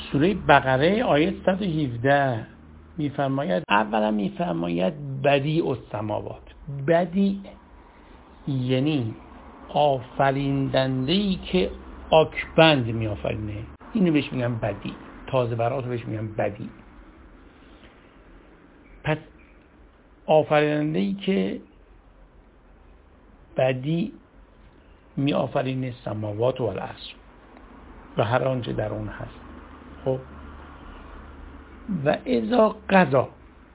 سوره بقره آیه 117 میفرماید، اولا میفرماید بدیع السماوات. بدیع یعنی آفریننده‌ای که آکبند میآفرینه، اینو بهش میگن بدیع. تازه براتو بهش میگن بدیع. پس آفریننده‌ای که بدیع میآفرینه سماوات و الارض و هر آنچه در اون هست. خب و اذا قضا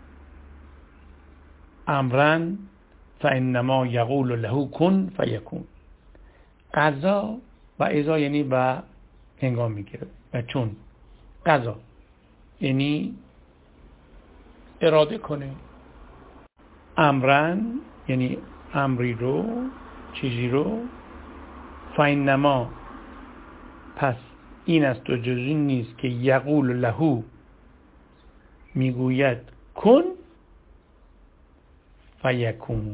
امرا فانما یقول له کن فیکون. قضا و اذا یعنی و هنگام میگیره و چون. قضا یعنی اراده کنه، امرا یعنی امری رو، چیزی رو، فانما پس این است و جز این نیست که یقول له میگوید کن فیکون،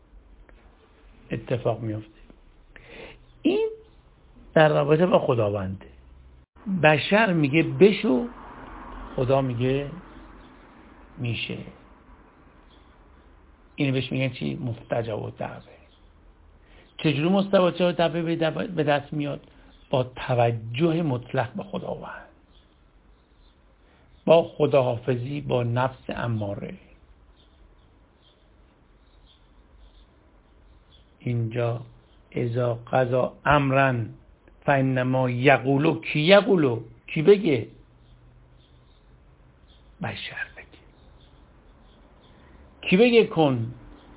اتفاق میفته. این در رابطه با خداونده. بشر میگه بشو، خدا میگه میشه. اینو بهش میگن چی؟ مستجاب الدعوه. چجوری مستجاب الدعوه به دست میاد؟ با توجه مطلق به خداوند، با خداحافظی با نفس اماره. اینجا اذا قضا امرا فانما یقولو، کی یقولو؟ کی بگه؟ بشر بگه. کی بگه کن؟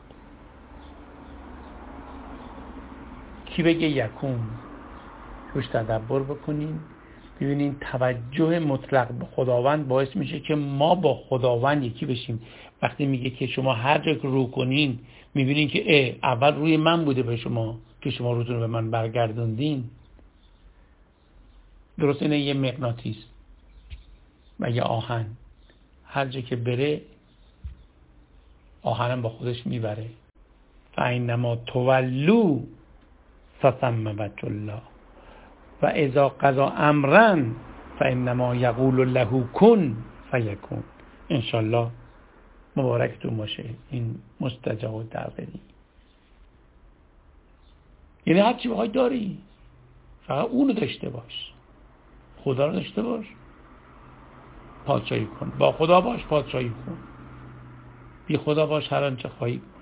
کی بگه یکون؟ روش تدبر بکنین، ببینین توجه مطلق به خداوند باعث میشه که ما با خداوند یکی بشیم. وقتی میگه که شما هر جا که رو کنین میبینین که اول روی من بوده به شما که شما روتون رو به من برگردوندین. درست اینه یه مغناطیس و یه آهن، هر جا که بره آهنم با خودش میبره. فانما تولوا فثم وجه الله و اذا قضا امرا فانما یقول له کن فیکون. انشالله مبارکتون باشه این مستجاب الدعوه. یعنی هر چی بخوای داری، فقط اونو داشته باش. خدا رو داشته باش، پادشاهی کن. با خدا باش، پادشاهی کن. بی خدا باش، هر آنچه خواهی